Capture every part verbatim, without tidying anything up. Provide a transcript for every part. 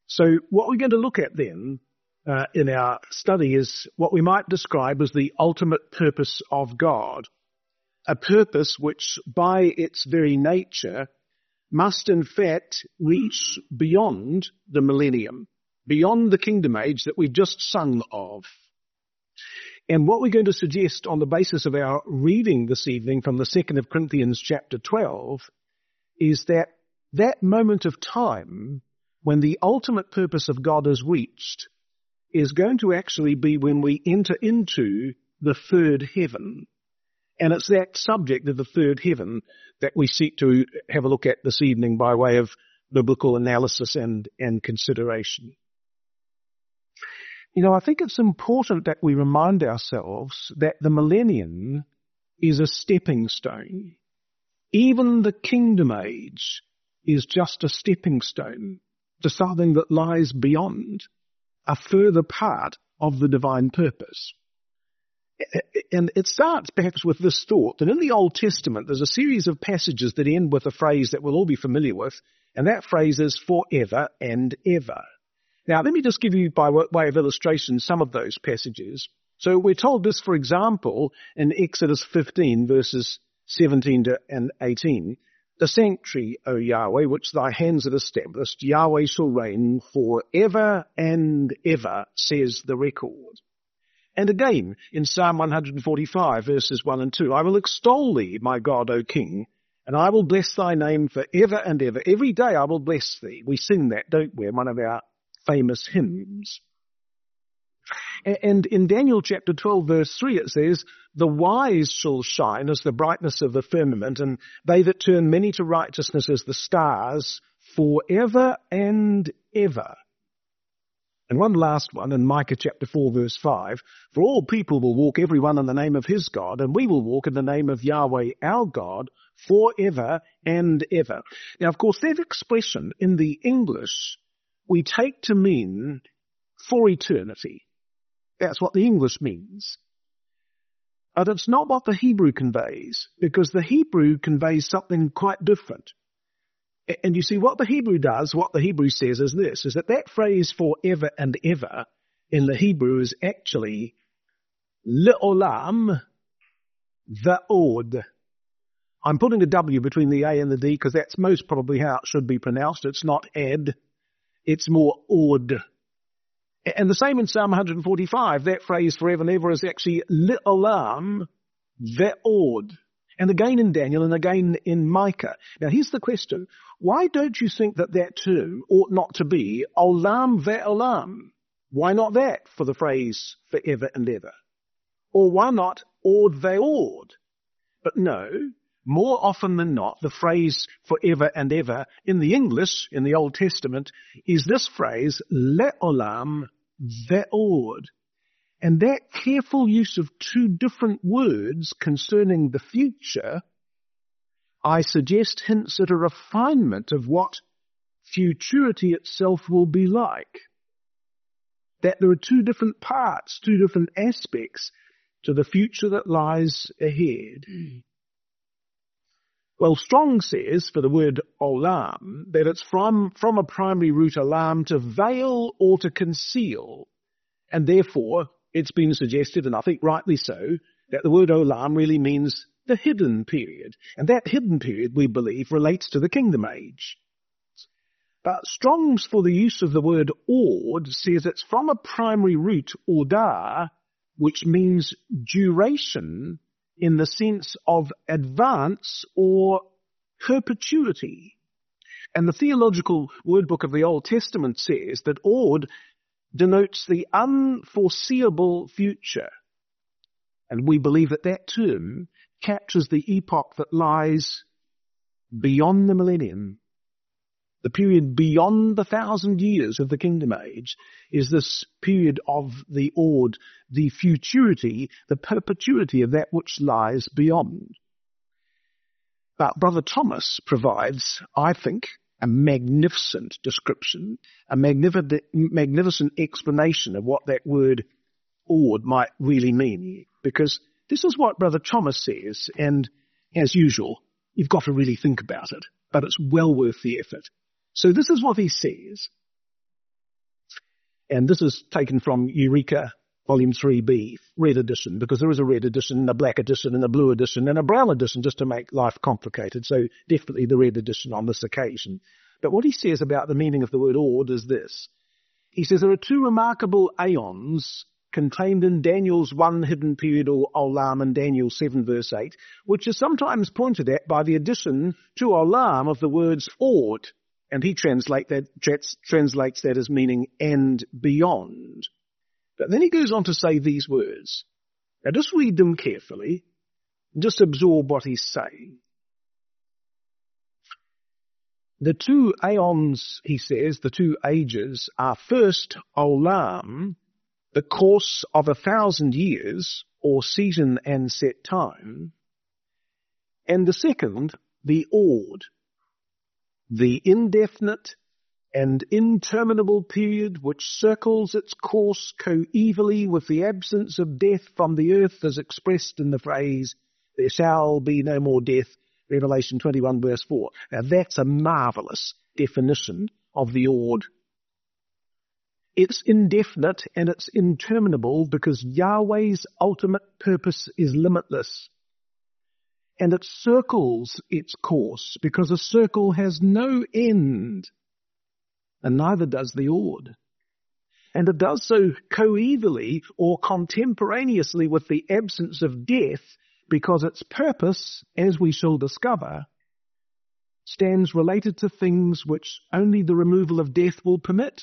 So what we're going to look at then uh, in our study is what we might describe as the ultimate purpose of God, a purpose which by its very nature must in fact reach beyond the millennium, beyond the kingdom age that we've just sung of. And what we're going to suggest on the basis of our reading this evening from the second of Corinthians chapter twelve is that that moment of time when the ultimate purpose of God is reached is going to actually be when we enter into the third heaven. And it's that subject of the third heaven that we seek to have a look at this evening by way of biblical analysis and, and consideration. You know, I think it's important that we remind ourselves that the millennium is a stepping stone. Even the kingdom age is just a stepping stone to something that lies beyond, a further part of the divine purpose. And it starts perhaps with this thought that in the Old Testament there's a series of passages that end with a phrase that we'll all be familiar with, and that phrase is forever and ever. Now, let me just give you, by way of illustration, some of those passages. So we're told this, for example, in Exodus fifteen, verses seventeen to eighteen. The sanctuary, O Yahweh, which thy hands have established, Yahweh shall reign forever and ever, says the record. And again, in Psalm one forty-five, verses one and two, I will extol thee, my God, O King, and I will bless thy name forever and ever. Every day I will bless thee. We sing that, don't we, in one of our famous hymns. And in Daniel chapter twelve, verse three, it says, the wise shall shine as the brightness of the firmament, and they that turn many to righteousness as the stars, forever and ever. And one last one in Micah chapter four, verse five, for all people will walk every one in the name of his God, and we will walk in the name of Yahweh our God forever and ever. Now, of course, that expression in the English we take to mean for eternity. That's what the English means. But it's not what the Hebrew conveys, because the Hebrew conveys something quite different. And you see, what the Hebrew does, what the Hebrew says is this, is that that phrase forever and ever in the Hebrew is actually le'olam va'od. I'm putting a W between the A and the D because that's most probably how it should be pronounced. It's not ad, it's more od. And the same in Psalm one forty-five, that phrase forever and ever is actually le'olam ve'od. And again in Daniel and again in Micah. Now here's the question. Why don't you think that that term ought not to be olam ve'olam? Why not that for the phrase forever and ever? Or why not od ve'od? But no, more often than not, the phrase forever and ever in the English, in the Old Testament, is this phrase le'olam ve'od. And that careful use of two different words concerning the future, I suggest hints at a refinement of what futurity itself will be like. That there are two different parts, two different aspects to the future that lies ahead. Well, Strong says, for the word olam, that it's from, from a primary root olam, to veil or to conceal, and therefore it's been suggested, and I think rightly so, that the word olam really means the hidden period. And that hidden period, we believe, relates to the kingdom age. But Strong's, for the use of the word od, says it's from a primary root, odah, which means duration in the sense of advance or perpetuity. And the Theological Word Book of the Old Testament says that od denotes the unforeseeable future. And we believe that that term captures the epoch that lies beyond the millennium. The period beyond the thousand years of the kingdom age is this period of the od, the futurity, the perpetuity of that which lies beyond. But Brother Thomas provides, I think, a magnificent description, a magnificent, magnificent explanation of what that word od might really mean. Because this is what Brother Thomas says, and as usual, you've got to really think about it, but it's well worth the effort. So this is what he says. And this is taken from Eureka, Volume three B, red edition, because there is a red edition, a black edition, and a blue edition, and a brown edition, just to make life complicated. So definitely the red edition on this occasion. But what he says about the meaning of the word "ord" is this. He says there are two remarkable aeons contained in Daniel's one hidden period, or olam, in Daniel seven verse eight, which is sometimes pointed at by the addition to olam of the words "ord," and he translate that, trans, translates that as meaning "and beyond." But then he goes on to say these words. Now just read them carefully, and just absorb what he's saying. The two aeons, he says, the two ages, are first olam, the course of a thousand years, or season and set time, and the second, the ord, the indefinite and interminable period which circles its course coevally with the absence of death from the earth as expressed in the phrase, "There shall be no more death," Revelation twenty-one verse four. Now that's a marvelous definition of the ord. It's indefinite and it's interminable because Yahweh's ultimate purpose is limitless. And it circles its course because a circle has no end. And neither does the ord. And it does so coevally or contemporaneously with the absence of death because its purpose, as we shall discover, stands related to things which only the removal of death will permit.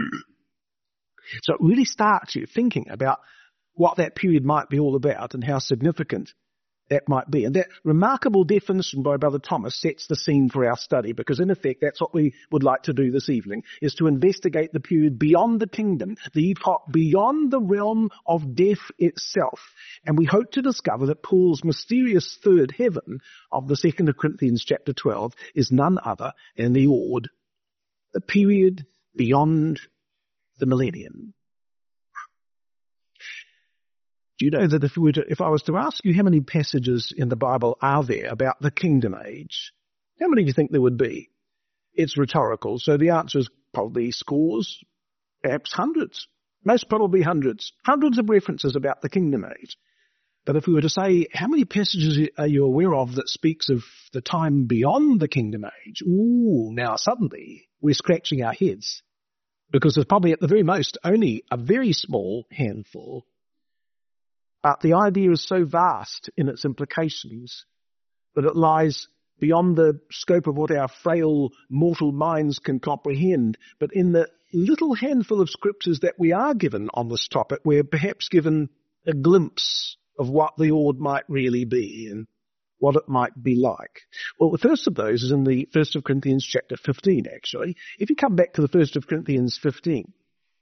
So it really starts you thinking about what that period might be all about and how significant that might be. And that remarkable definition by Brother Thomas sets the scene for our study, because in effect that's what we would like to do this evening, is to investigate the period beyond the kingdom, the epoch beyond the realm of death itself. And we hope to discover that Paul's mysterious third heaven of the Second of Corinthians chapter twelve is none other than the ord, the period beyond the millennium. Do you know that if, we were to, if I was to ask you how many passages in the Bible are there about the kingdom age, how many do you think there would be? It's rhetorical, so the answer is probably scores, perhaps hundreds, most probably hundreds, hundreds of references about the kingdom age. But if we were to say, how many passages are you aware of that speaks of the time beyond the kingdom age? Ooh, now suddenly we're scratching our heads, because there's probably at the very most only a very small handful. But the idea is so vast in its implications that it lies beyond the scope of what our frail mortal minds can comprehend. But in the little handful of scriptures that we are given on this topic, we're perhaps given a glimpse of what the ord might really be and what it might be like. Well, the first of those is in the First of Corinthians chapter fifteen, actually. If you come back to the First of Corinthians fifteen,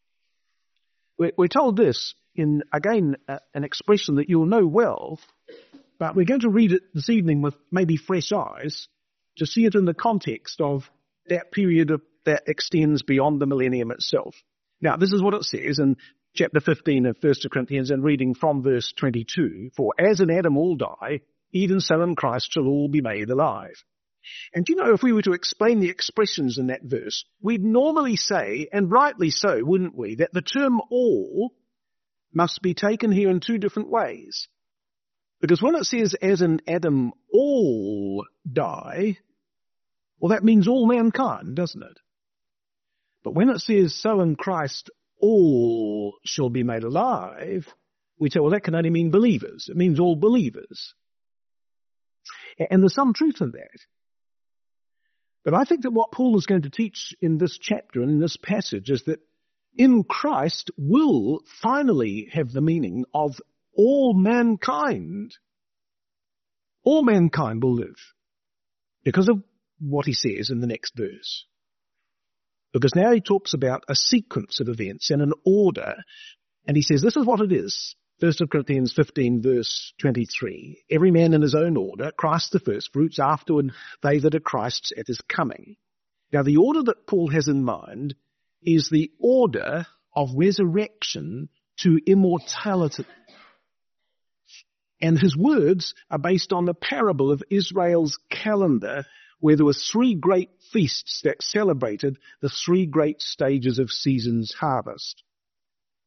we're, we're told this in, again, uh, an expression that you'll know well, but we're going to read it this evening with maybe fresh eyes to see it in the context of that period of, that extends beyond the millennium itself. Now, this is what it says in chapter fifteen of First of Corinthians, and reading from verse twenty-two, "For as in Adam all die, even so in Christ shall all be made alive." And you know, if we were to explain the expressions in that verse, we'd normally say, and rightly so, wouldn't we, that the term all must be taken here in two different ways. Because when it says, as in Adam all die, well, that means all mankind, doesn't it? But when it says, so in Christ all shall be made alive, we say, well, that can only mean believers. It means all believers. And there's some truth in that. But I think that what Paul is going to teach in this chapter and in this passage is that in Christ will finally have the meaning of all mankind. All mankind will live because of what he says in the next verse. Because now he talks about a sequence of events and an order, and he says this is what it is. First of Corinthians fifteen verse twenty-three, "Every man in his own order, Christ the first fruits, afterward they that are Christ's at his coming." Now the order that Paul has in mind is the order of resurrection to immortality. And his words are based on the parable of Israel's calendar, where there were three great feasts that celebrated the three great stages of season's harvest.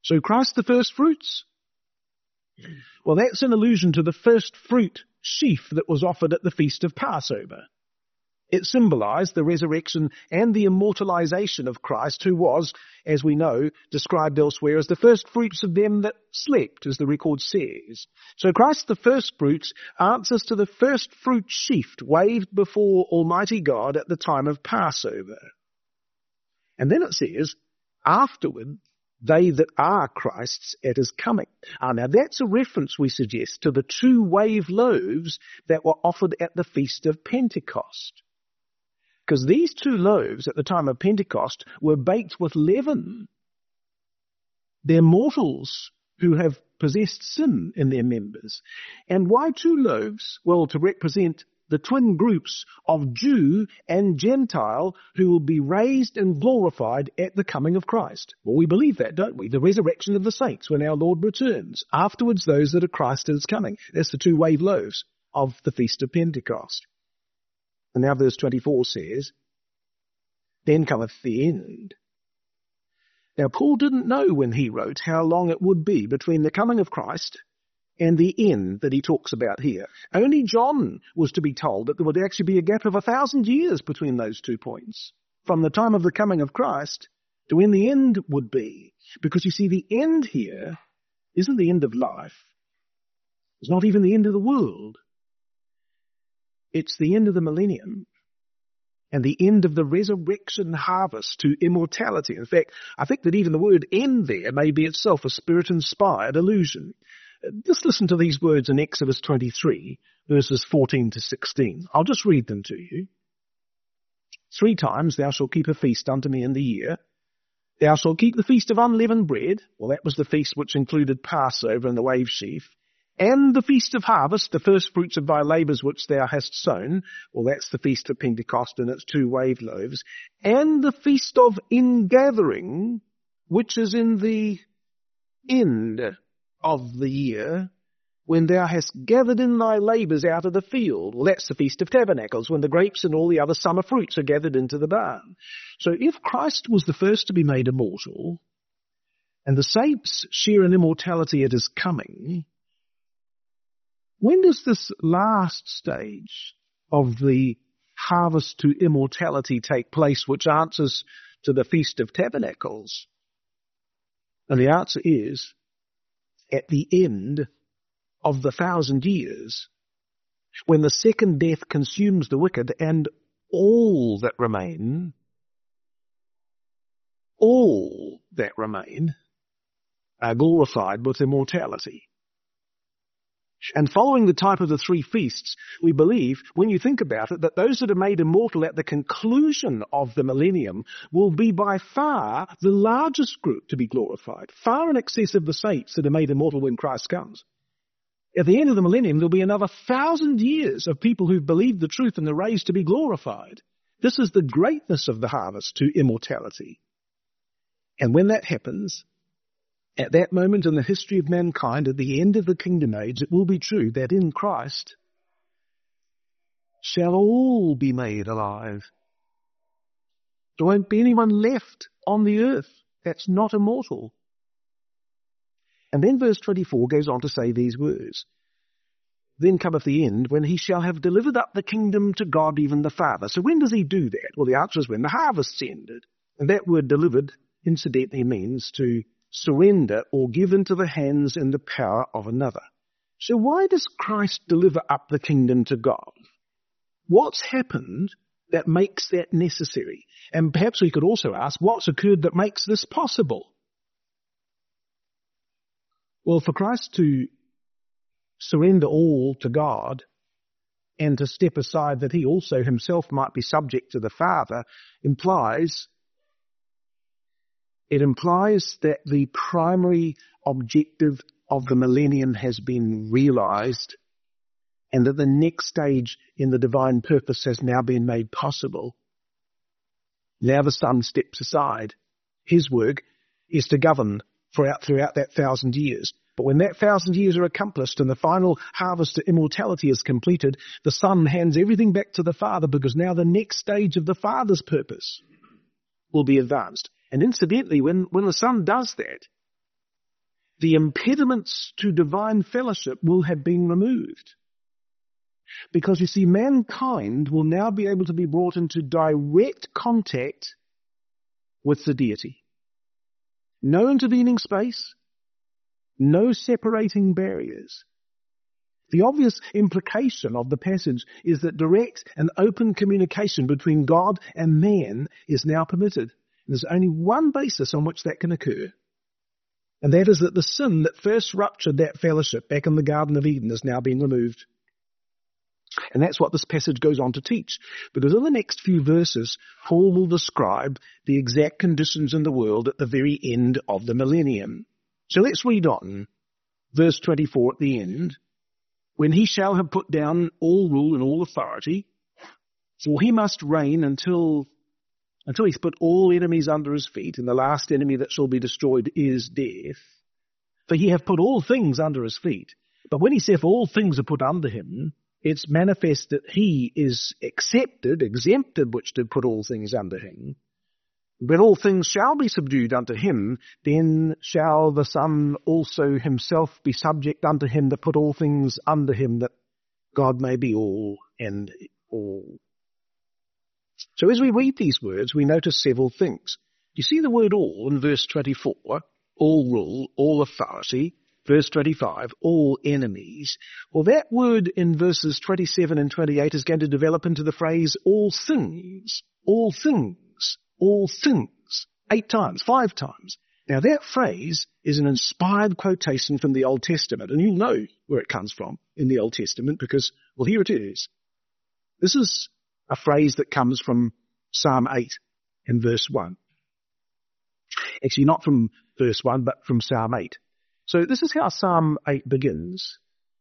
So Christ the first fruits? Well, that's an allusion to the first fruit sheaf that was offered at the feast of Passover. It symbolized the resurrection and the immortalization of Christ, who was, as we know, described elsewhere as the first fruits of them that slept, as the record says. So Christ the first fruits answers to the first fruit sheaf waved before Almighty God at the time of Passover. And then it says, afterward, they that are Christ's at his coming. Ah, now that's a reference, we suggest, to the two wave loaves that were offered at the Feast of Pentecost. Because these two loaves at the time of Pentecost were baked with leaven. They're mortals who have possessed sin in their members. And why two loaves? Well, to represent the twin groups of Jew and Gentile who will be raised and glorified at the coming of Christ. Well, we believe that, don't we? The resurrection of the saints when our Lord returns. Afterwards, those that are Christ is coming. That's the two wave loaves of the Feast of Pentecost. And now verse twenty-four says, then cometh the end. Now, Paul didn't know when he wrote how long it would be between the coming of Christ and the end that he talks about here. Only John was to be told that there would actually be a gap of a thousand years between those two points, from the time of the coming of Christ to when the end would be. Because you see, the end here isn't the end of life. It's not even the end of the world. It's the end of the millennium and the end of the resurrection harvest to immortality. In fact, I think that even the word end there may be itself a spirit-inspired allusion. Just listen to these words in Exodus twenty-three, verses fourteen to sixteen. I'll just read them to you. Three times thou shalt keep a feast unto me in the year. Thou shalt keep the feast of unleavened bread. Well, that was the feast which included Passover and the wave sheaf. And the feast of harvest, the first fruits of thy labours which thou hast sown. Well, that's the feast of Pentecost and its two wave loaves. And the feast of ingathering, which is in the end of the year, when thou hast gathered in thy labours out of the field. Well, that's the Feast of Tabernacles, when the grapes and all the other summer fruits are gathered into the barn. So if Christ was the first to be made immortal, and the saints share in immortality at his coming, when does this last stage of the harvest to immortality take place, which answers to the Feast of Tabernacles? And the answer is, at the end of the thousand years, when the second death consumes the wicked and all that remain, all that remain are glorified with immortality. And following the type of the three feasts, we believe, when you think about it, that those that are made immortal at the conclusion of the millennium will be by far the largest group to be glorified, far in excess of the saints that are made immortal when Christ comes. At the end of the millennium, there'll be another thousand years of people who've believed the truth and are raised to be glorified. This is the greatness of the harvest to immortality. And when that happens, at that moment in the history of mankind, at the end of the kingdom age, it will be true that in Christ shall all be made alive. There won't be anyone left on the earth that's not immortal. And then verse twenty-four goes on to say these words. Then cometh the end, when he shall have delivered up the kingdom to God, even the Father. So when does he do that? Well, the answer is when the harvest's ended. And that word delivered, incidentally, means to surrender or give into the hands and the power of another. So why does Christ deliver up the kingdom to God? What's happened that makes that necessary? And perhaps we could also ask, what's occurred that makes this possible? Well, for Christ to surrender all to God and to step aside that he also himself might be subject to the Father implies It implies that the primary objective of the millennium has been realized and that the next stage in the divine purpose has now been made possible. Now the Son steps aside. His work is to govern throughout, throughout that thousand years. But when that thousand years are accomplished and the final harvest to immortality is completed, the Son hands everything back to the Father, because now the next stage of the Father's purpose will be advanced. And incidentally, when, when the Son does that, the impediments to divine fellowship will have been removed. Because you see, mankind will now be able to be brought into direct contact with the deity. No intervening space, no separating barriers. The obvious implication of the passage is that direct and open communication between God and man is now permitted. There's only one basis on which that can occur, and that is that the sin that first ruptured that fellowship back in the Garden of Eden has now been removed. And that's what this passage goes on to teach, because in the next few verses, Paul will describe the exact conditions in the world at the very end of the millennium. So let's read on. Verse twenty-four at the end. When he shall have put down all rule and all authority, for he must reign until, until he's put all enemies under his feet, and the last enemy that shall be destroyed is death. For he hath put all things under his feet. But when he saith all things are put under him, it's manifest that he is accepted, exempted, which did put all things under him. When all things shall be subdued unto him, then shall the Son also himself be subject unto him that put all things under him, that God may be all and all. So as we read these words, we notice several things. You see the word all in verse twenty-four, all rule, all authority. Verse twenty-five, all enemies. Well, that word in verses twenty-seven and twenty-eight is going to develop into the phrase all things, all things. All things, eight times, five times. Now that phrase is an inspired quotation from the Old Testament, and you'll know where it comes from in the Old Testament because, well, here it is. This is a phrase that comes from Psalm eight in verse one. Actually, not from verse one, but from Psalm eight. So this is how Psalm eight begins.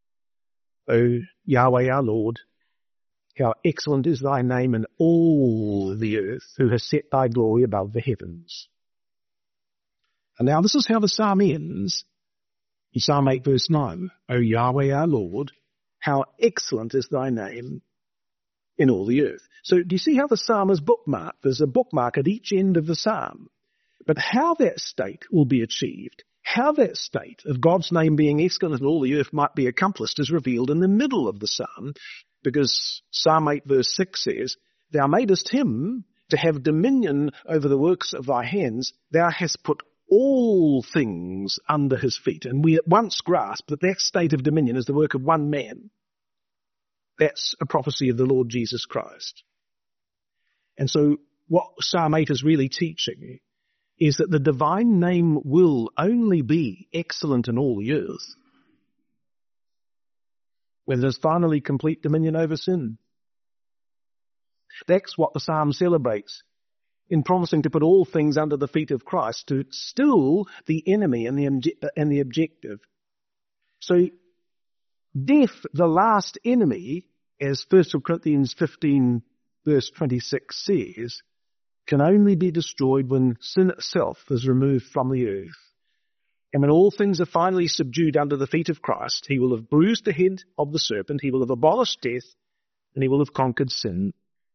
O Yahweh our Lord, how excellent is thy name in all the earth, who has set thy glory above the heavens. And now this is how the psalm ends. In Psalm eight verse nine, O Yahweh our Lord, how excellent is thy name in all the earth. So do you see how the psalm is bookmarked? There's a bookmark at each end of the psalm. But how that state will be achieved, how that state of God's name being excellent in all the earth might be accomplished is revealed in the middle of the psalm. Because Psalm eight verse six says, Thou madest him to have dominion over the works of thy hands. Thou hast put all things under his feet. And we at once grasp that that state of dominion is the work of one man. That's a prophecy of the Lord Jesus Christ. And so what Psalm eight is really teaching is that the divine name will only be excellent in all the earth when there's finally complete dominion over sin. That's what the psalm celebrates in promising to put all things under the feet of Christ, to still the enemy and the, and the objective. So death, the last enemy, as First Corinthians fifteen verse twenty-six says, can only be destroyed when sin itself is removed from the earth. And when all things are finally subdued under the feet of Christ, he will have bruised the head of the serpent, he will have abolished death, and he will have conquered sin.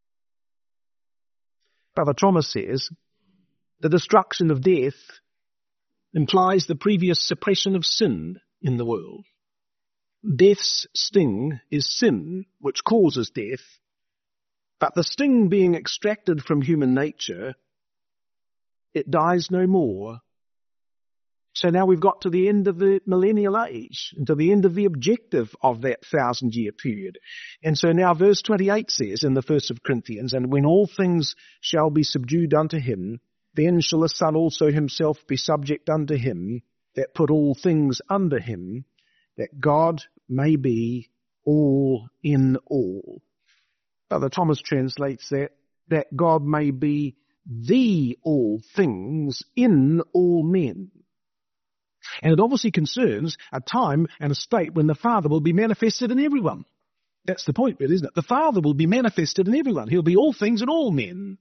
Brother Thomas says, the destruction of death implies the previous suppression of sin in the world. Death's sting is sin, which causes death, but the sting being extracted from human nature, it dies no more. So now we've got to the end of the millennial age, and to the end of the objective of that thousand-year period. And so now verse twenty-eight says in the First of Corinthians, And when all things shall be subdued unto him, then shall the Son also himself be subject unto him, that put all things under him, that God may be all in all. Brother Thomas translates that, that God may be the all things in all men. And it obviously concerns a time and a state when the Father will be manifested in everyone. That's the point, really, isn't it? The Father will be manifested in everyone. He'll be all things in all men.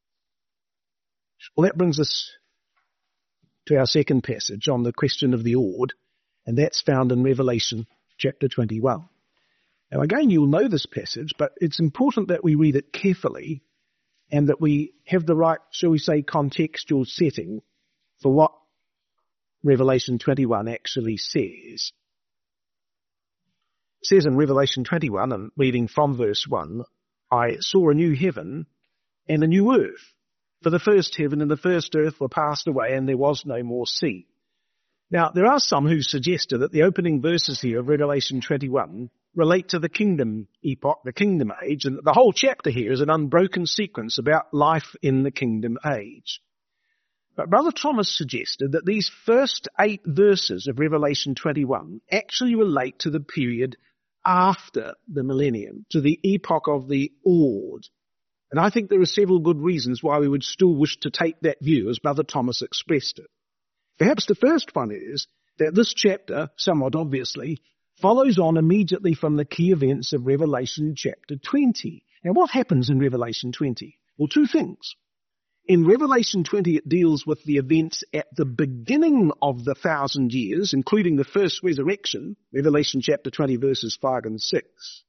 Well, that brings us to our second passage on the question of the Ord, and that's found in Revelation chapter twenty-one. Now, again, you'll know this passage, but it's important that we read it carefully and that we have the right, shall we say, contextual setting for what Revelation twenty-one actually says. It says in Revelation twenty-one, and reading from verse one, I saw a new heaven and a new earth. For the first heaven and the first earth were passed away, and there was no more sea. Now, there are some who suggested that the opening verses here of Revelation twenty-one relate to the kingdom epoch, the kingdom age, and the whole chapter here is an unbroken sequence about life in the kingdom age. But Brother Thomas suggested that these first eight verses of Revelation twenty-one actually relate to the period after the millennium, to the epoch of the Ord. And I think there are several good reasons why we would still wish to take that view as Brother Thomas expressed it. Perhaps the first one is that this chapter, somewhat obviously, follows on immediately from the key events of Revelation chapter twenty. Now, what happens in Revelation twenty? Well, two things. In Revelation twenty, it deals with the events at the beginning of the thousand years, including the first resurrection, Revelation chapter twenty, verses five and six.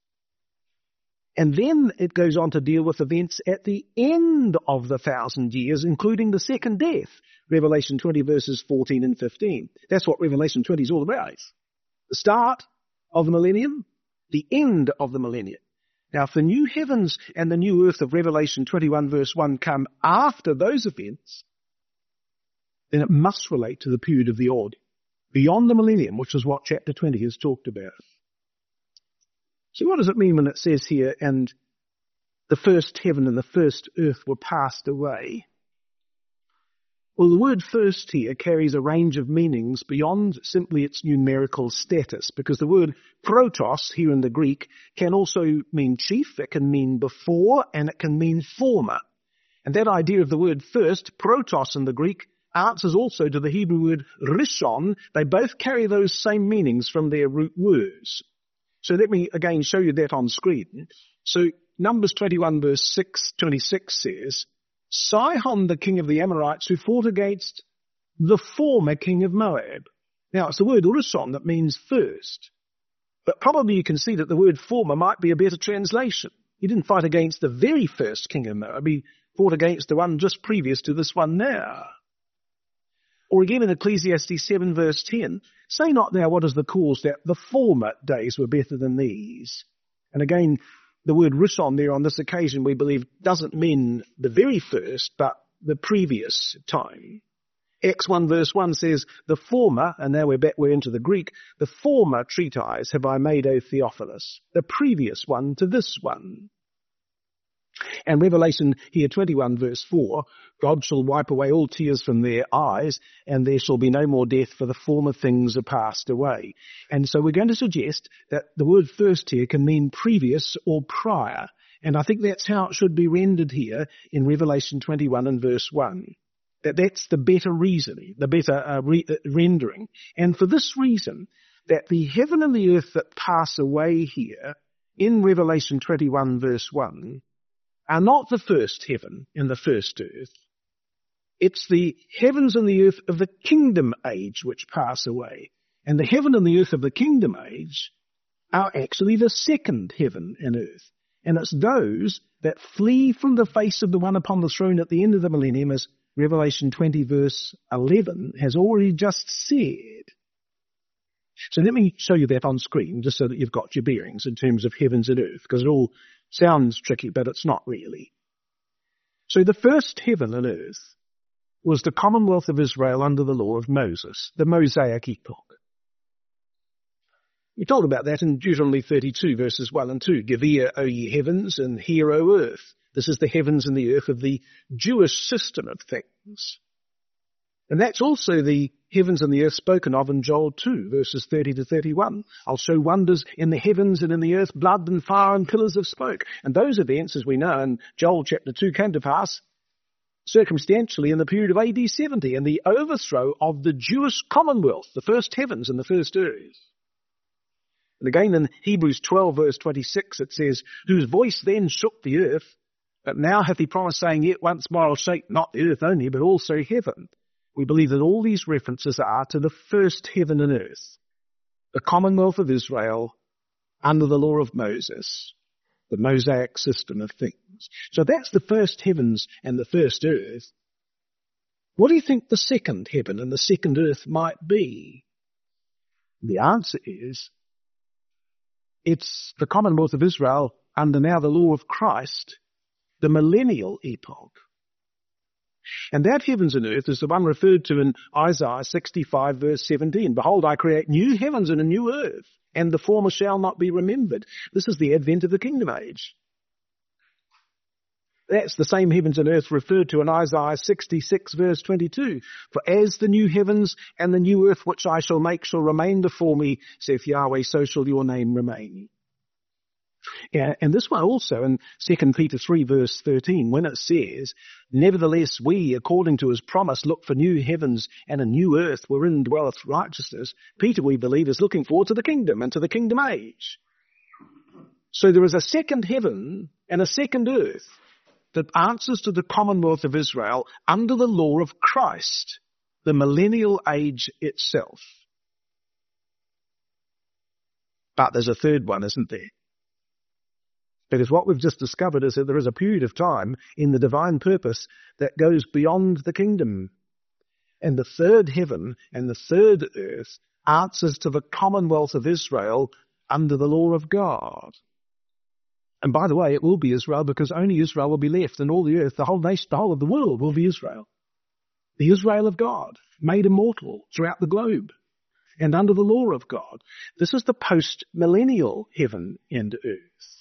And then it goes on to deal with events at the end of the thousand years, including the second death, Revelation twenty, verses fourteen and fifteen. That's what Revelation twenty is all about. The start of the millennium, the end of the millennium. Now, if the new heavens and the new earth of Revelation twenty-one, verse one come after those events, then it must relate to the period of the Ord, beyond the millennium, which is what chapter twenty has talked about. So what does it mean when it says here, and the first heaven and the first earth were passed away? Well, the word first here carries a range of meanings beyond simply its numerical status, because the word protos here in the Greek can also mean chief, it can mean before, and it can mean former. And that idea of the word first, protos in the Greek, answers also to the Hebrew word rishon. They both carry those same meanings from their root words. So let me again show you that on screen. So Numbers twenty-one verse six, twenty-six says, Sihon, the king of the Amorites, who fought against the former king of Moab. Now, it's the word rishon that means first. But probably you can see that the word former might be a better translation. He didn't fight against the very first king of Moab. He fought against the one just previous to this one now. Or again in Ecclesiastes seven verse ten, say not now what is the cause that the former days were better than these. And again, the word rishon there on this occasion, we believe, doesn't mean the very first, but the previous time. Acts one verse one says, the former, and now we're back, we're into the Greek, the former treatise have I made, O Theophilus, the previous one to this one. And Revelation here twenty-one verse four, God shall wipe away all tears from their eyes, and there shall be no more death, for the former things are passed away. And so we're going to suggest that the word first here can mean previous or prior. And I think that's how it should be rendered here in Revelation twenty-one and verse one. That that's the better reasoning, the better uh, re- uh, rendering. And for this reason, that the heaven and the earth that pass away here in Revelation twenty-one verse one are not the first heaven and the first earth. It's the heavens and the earth of the kingdom age which pass away. And the heaven and the earth of the kingdom age are actually the second heaven and earth. And it's those that flee from the face of the one upon the throne at the end of the millennium, as Revelation twenty verse eleven has already just said. So let me show you that on screen, just so that you've got your bearings in terms of heavens and earth, because it all sounds tricky, but it's not really. So the first heaven and earth was the commonwealth of Israel under the law of Moses, the Mosaic epoch. We told about that in Deuteronomy thirty-two, verses one and two. Give ear, O ye heavens, and hear, O earth. This is the heavens and the earth of the Jewish system of things. And that's also the heavens and the earth spoken of in Joel two, verses thirty to thirty-one. I'll show wonders in the heavens and in the earth, blood and fire and pillars of smoke. And those events, as we know in Joel chapter two, came to pass circumstantially in the period of A D seventy, and the overthrow of the Jewish commonwealth, the first heavens and the first earth. And again in Hebrews twelve, verse twenty-six, it says, whose voice then shook the earth, but now hath he promised, saying, yet once more I'll shake not the earth only, but also heaven. We believe that all these references are to the first heaven and earth, the commonwealth of Israel under the law of Moses, the Mosaic system of things. So that's the first heavens and the first earth. What do you think the second heaven and the second earth might be? The answer is, it's the Commonwealth of Israel under now the law of Christ, the millennial epoch. And that heavens and earth is the one referred to in Isaiah sixty-five verse seventeen. Behold, I create new heavens and a new earth, and the former shall not be remembered. This is the advent of the kingdom age. That's the same heavens and earth referred to in Isaiah sixty-six verse twenty-two. For as the new heavens and the new earth which I shall make shall remain before me, saith Yahweh, so shall your name remain. Yeah, and this one also in Second Peter three verse thirteen, when it says, nevertheless we, according to his promise, look for new heavens and a new earth wherein dwelleth righteousness. Peter, we believe, is looking forward to the kingdom and to the kingdom age. So there is a second heaven and a second earth that answers to the Commonwealth of Israel under the law of Christ, the millennial age itself. But there's a third one, isn't there? Because what we've just discovered is that there is a period of time in the divine purpose that goes beyond the kingdom. And the third heaven and the third earth answers to the Commonwealth of Israel under the law of God. And by the way, it will be Israel because only Israel will be left, and all the earth, the whole nation, the whole of the world will be Israel. The Israel of God, made immortal throughout the globe and under the law of God. This is the post-millennial heaven and earth.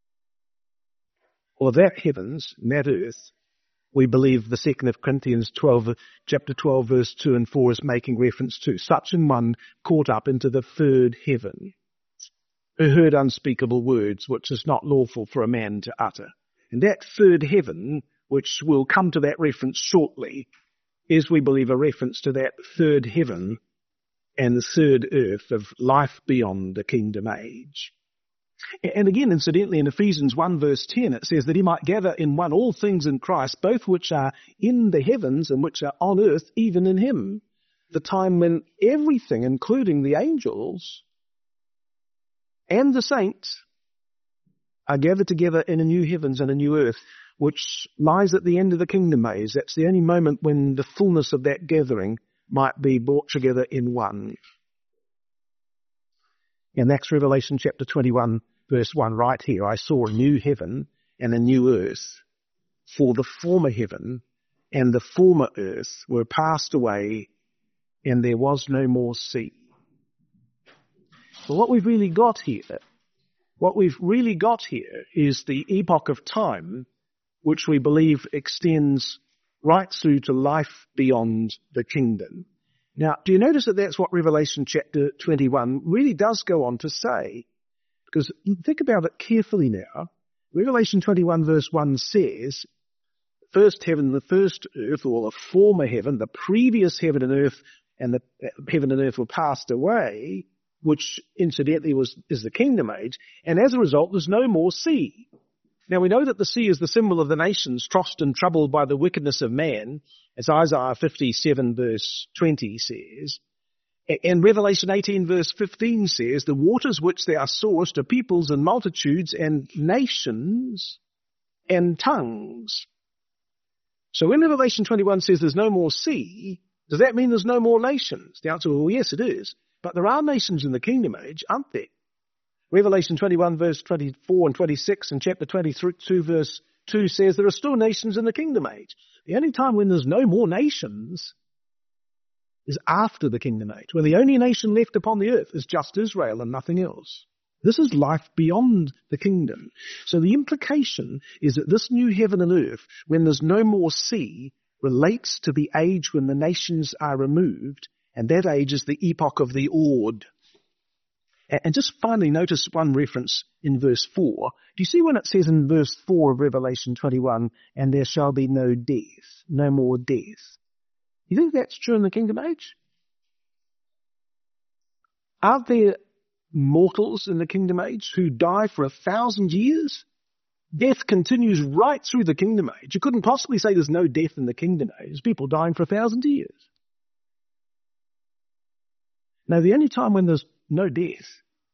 Or that heavens and that earth, we believe the second of Corinthians twelve, chapter twelve, verse two and four is making reference to. Such an one caught up into the third heaven, who heard unspeakable words which is not lawful for a man to utter. And that third heaven, which we'll come to that reference shortly, is, we believe, a reference to that third heaven and the third earth of life beyond the kingdom age. And again, incidentally, in Ephesians one verse ten, it says that he might gather in one all things in Christ, both which are in the heavens and which are on earth, even in him. The time when everything, including the angels and the saints, are gathered together in a new heavens and a new earth, which lies at the end of the kingdom age. That's the only moment when the fullness of that gathering might be brought together in one. And that's Revelation chapter twenty-one, verse one, right here. I saw a new heaven and a new earth, for the former heaven and the former earth were passed away, and there was no more sea. But what we've really got here, what we've really got here is the epoch of time which we believe extends right through to life beyond the kingdom. Now, do you notice that that's what Revelation chapter twenty-one really does go on to say? Because think about it carefully now. Revelation twenty-one verse one says, the first heaven, the first earth, or the former heaven, the previous heaven and earth, and the heaven and earth were passed away, which incidentally was is the kingdom age, and as a result there's no more sea. Now we know that the sea is the symbol of the nations tossed and troubled by the wickedness of man, as Isaiah fifty-seven verse twenty says. And Revelation eighteen verse fifteen says, the waters which thou sawest are peoples and multitudes and nations and tongues. So when Revelation twenty-one says there's no more sea, does that mean there's no more nations? The answer, well, yes, it is. But there are nations in the kingdom age, aren't there? Revelation twenty-one verse twenty-four and twenty-six and chapter twenty-two verse two says there are still nations in the kingdom age. The only time when there's no more nations is after the kingdom age, when the only nation left upon the earth is just Israel and nothing else. This is life beyond the kingdom. So the implication is that this new heaven and earth, when there's no more sea, relates to the age when the nations are removed, and that age is the epoch of the Ord. And just finally notice one reference in verse four. Do you see when it says in verse four of Revelation twenty-one, and there shall be no death, no more death? You think that's true in the kingdom age? Aren't there mortals in the kingdom age who die for a thousand years? Death continues right through the kingdom age. You couldn't possibly say there's no death in the kingdom age. There's people dying for a thousand years. Now, the only time when there's no death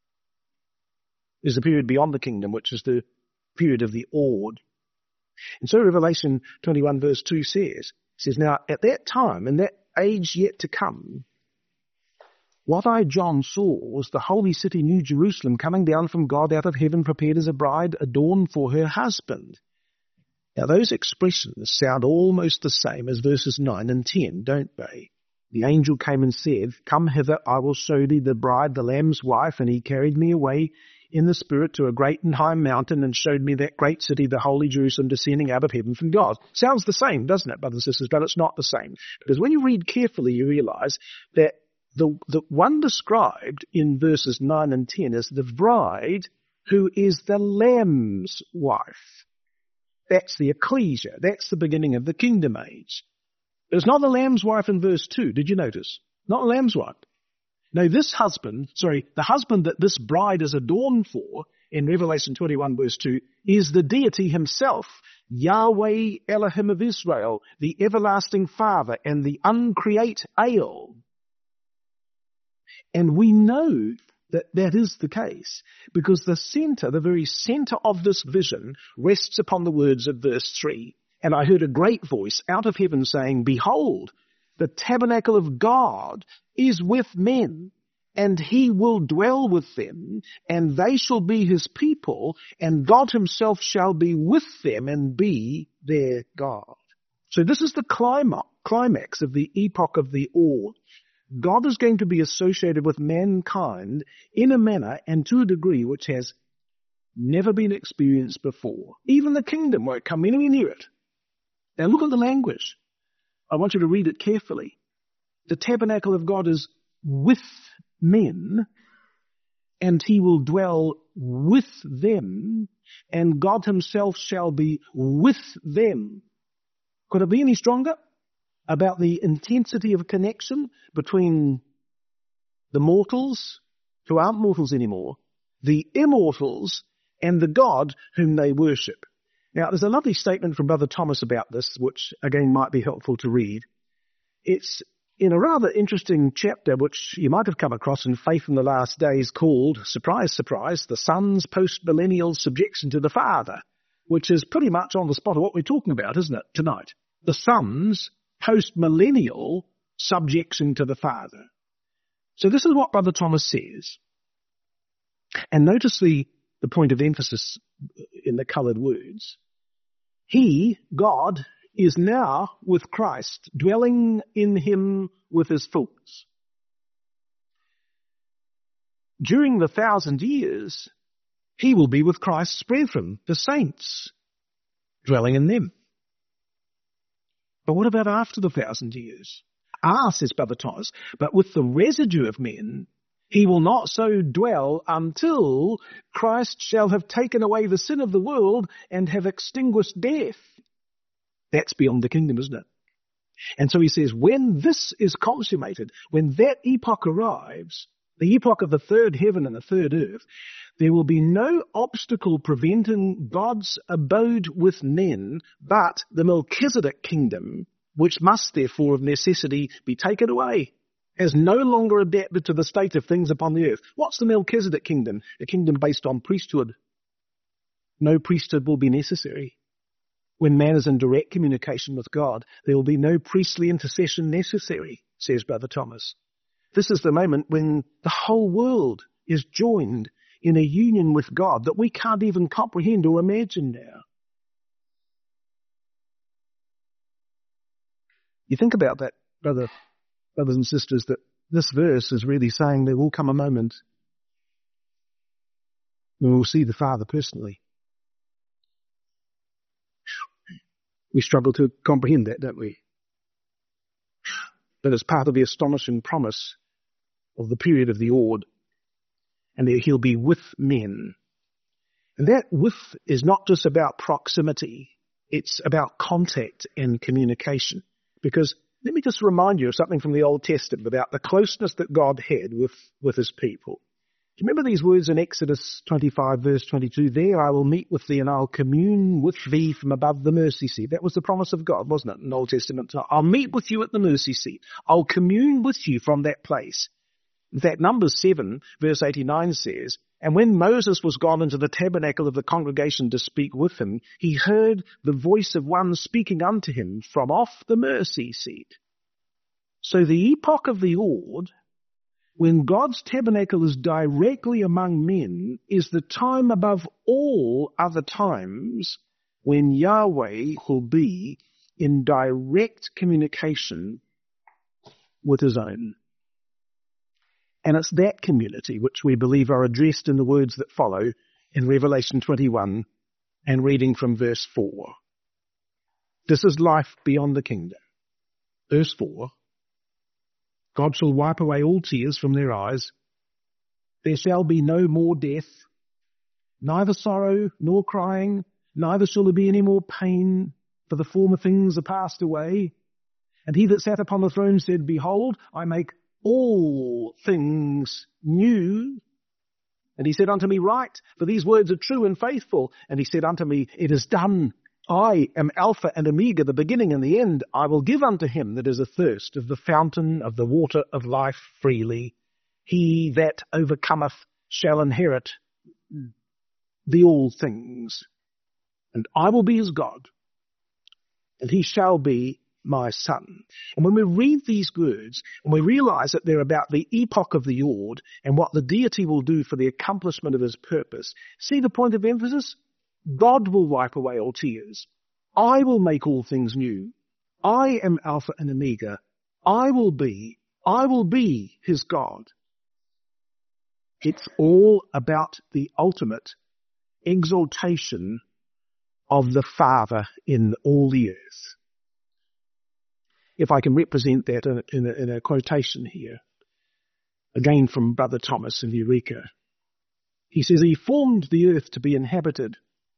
is the period beyond the kingdom, which is the period of the Ord. And so Revelation twenty-one verse two says, says, now at that time, in that age yet to come, what I, John, saw was the holy city, New Jerusalem, coming down from God out of heaven, prepared as a bride adorned for her husband. Now those expressions sound almost the same as verses nine and ten, don't they? The angel came and said, come hither, I will show thee the bride, the Lamb's wife. And he carried me away in the Spirit to a great and high mountain and showed me that great city, the holy Jerusalem, descending out of heaven from God. Sounds the same, doesn't it, brothers and sisters? But it's not the same. Because when you read carefully, you realize that the, the one described in verses nine and ten is the bride who is the Lamb's wife. That's the ecclesia. That's the beginning of the kingdom age. It's not the Lamb's wife in verse two, did you notice? Not the Lamb's wife. No, this husband, sorry, the husband that this bride is adorned for in Revelation twenty-one verse two is the deity himself, Yahweh Elohim of Israel, the everlasting Father and the uncreate Ale. And we know that that is the case because the center, the very center of this vision rests upon the words of verse three. And I heard a great voice out of heaven saying, behold, the tabernacle of God is with men, and he will dwell with them, and they shall be his people, and God himself shall be with them and be their God. So this is the climax of the epoch of the Or. God is going to be associated with mankind in a manner and to a degree which has never been experienced before. Even the kingdom won't come anywhere near it. Now look at the language. I want you to read it carefully. The tabernacle of God is with men, and he will dwell with them, and God himself shall be with them. Could it be any stronger about the intensity of connection between the mortals, who aren't mortals anymore, the immortals, and the God whom they worship? Now, there's a lovely statement from Brother Thomas about this, which, again, might be helpful to read. It's in a rather interesting chapter, which you might have come across in Faith in the Last Days, called, surprise, surprise, The Son's Post-Millennial Subjection to the Father, which is pretty much on the spot of what we're talking about, isn't it, tonight? The Son's post-millennial subjection to the Father. So this is what Brother Thomas says. And notice the, the point of emphasis in the coloured words. He, God, is now with Christ, dwelling in him with his fullness. During the thousand years, he will be with Christ's brethren, the saints, dwelling in them. But what about after the thousand years? Ah, says Brother Thomas, but with the residue of men, he will not so dwell until Christ shall have taken away the sin of the world and have extinguished death. That's beyond the kingdom, isn't it? And so he says, when this is consummated, when that epoch arrives, the epoch of the third heaven and the third earth, there will be no obstacle preventing God's abode with men but the Melchizedek kingdom, which must therefore of necessity be taken away, as no longer adapted to the state of things upon the earth. What's the Melchizedek kingdom? A kingdom based on priesthood. No priesthood will be necessary. When man is in direct communication with God, there will be no priestly intercession necessary, says Brother Thomas. This is the moment when the whole world is joined in a union with God that we can't even comprehend or imagine now. You think about that, brother, brothers and sisters, that this verse is really saying there will come a moment when we'll see the Father personally. We struggle to comprehend that, don't we? But it's part of the astonishing promise of the period of the Ord, and that he'll be with men. And that with is not just about proximity, it's about contact and communication. Because let me just remind you of something from the Old Testament about the closeness that God had with, with his people. Do you remember these words in Exodus twenty-five verse twenty-two? There I will meet with thee and I'll commune with thee from above the mercy seat. That was the promise of God, wasn't it, in the Old Testament? I'll meet with you at the mercy seat. I'll commune with you from that place. In fact, Numbers seven, verse eighty-nine says, "And when Moses was gone into the tabernacle of the congregation to speak with him, he heard the voice of one speaking unto him from off the mercy seat." So the epoch of the Ord, when God's tabernacle is directly among men, is the time above all other times when Yahweh will be in direct communication with his own. And it's that community which we believe are addressed in the words that follow in Revelation twenty-one and reading from verse four. This is life beyond the kingdom. Verse four, God shall wipe away all tears from their eyes. There shall be no more death, neither sorrow nor crying, neither shall there be any more pain, for the former things are passed away. And he that sat upon the throne said, Behold, I make all things new. And he said unto me, Write, for these words are true and faithful. And he said unto me, It is done. I am Alpha and Omega, the beginning and the end. I will give unto him that is athirst of the fountain of the water of life freely. He that overcometh shall inherit the all things. And I will be his God, and he shall be my son. And when we read these words, and we realize that they're about the epoch of the Ord and what the deity will do for the accomplishment of his purpose, see the point of emphasis? God will wipe away all tears. I will make all things new. I am Alpha and Omega. I will be, I will be his God. It's all about the ultimate exaltation of the Father in all the earth. If I can represent that in a, in a, in a quotation here, again from Brother Thomas in Eureka. He says, He formed the earth to be inhabited,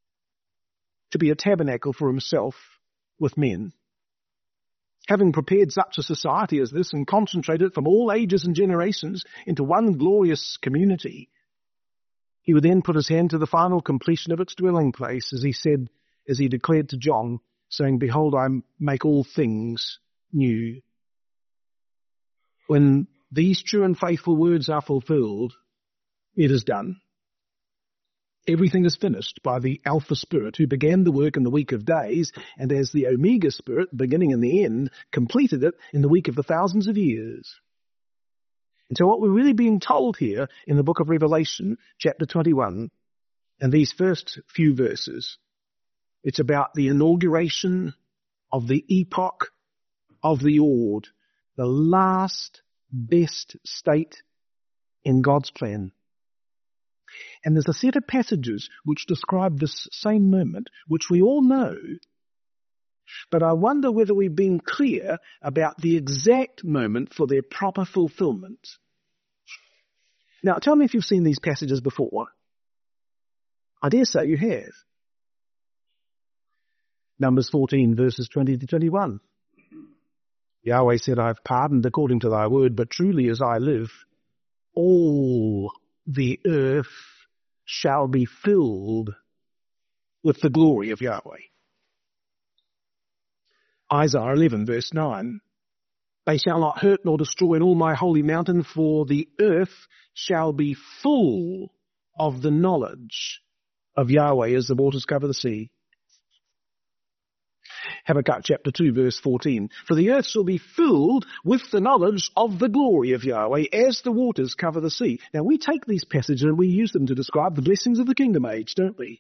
to be a tabernacle for himself with men. Having prepared such a society as this and concentrated from all ages and generations into one glorious community, he would then put his hand to the final completion of its dwelling place, as he said, as he declared to John, saying, Behold, I make all things new. When these true and faithful words are fulfilled, it is done. Everything is finished by the Alpha Spirit, who began the work in the week of days, and as the Omega Spirit, beginning and the end, completed it in the week of the thousands of years. And so what we're really being told here in the book of Revelation, chapter twenty-one, and these first few verses, it's about the inauguration of the epoch of the Ord, the last best state in God's plan. And there's a set of passages which describe this same moment, which we all know, but I wonder whether we've been clear about the exact moment for their proper fulfillment. Now, tell me if you've seen these passages before. I dare say you have. Numbers fourteen, verses twenty to twenty-one. Yahweh said, I have pardoned according to thy word, but truly as I live, all the earth shall be filled with the glory of Yahweh. Isaiah eleven, verse nine. They shall not hurt nor destroy in all my holy mountain, for the earth shall be full of the knowledge of Yahweh as the waters cover the sea. Habakkuk chapter two, verse fourteen. For the earth shall be filled with the knowledge of the glory of Yahweh as the waters cover the sea. Now we take these passages and we use them to describe the blessings of the kingdom age, don't we?